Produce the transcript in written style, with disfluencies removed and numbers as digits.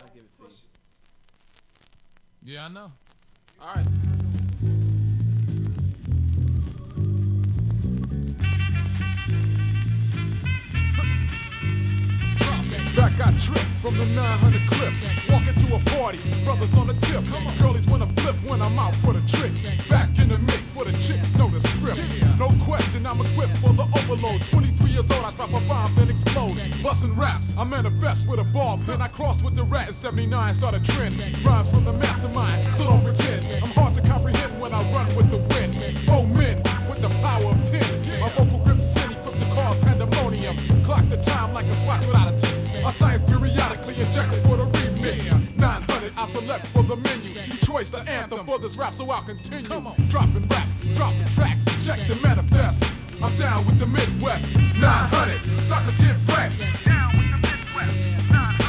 give it to you. Yeah, I know. All right. Back I trip from the 900 clip. Walking to a party, brothers on the tip. Girlies wanna flip when I'm out for the trick. Back in the mix for the chicks know the script. No question, I'm equipped for the overload. 23 years old, I drop a bomb, then explode. Bustin' raps, I manifest with a ball pen. I crossed with the rat in 79, start a trend. Rhymes from the mastermind, so don't pretend. I'm hard to comprehend when I run with the wind. Oh men, with the power of 10. My vocal grip's sin, equipped to cause pandemonium. Clock the time like a swatch without a tick. My science periodically injected for the remix. 900, I select for the menu. Detroit's the anthem for this rap, so I'll continue. Dropping raps, dropping tracks, check the manifest. I'm down with the Midwest. 900, suckers get wrecked.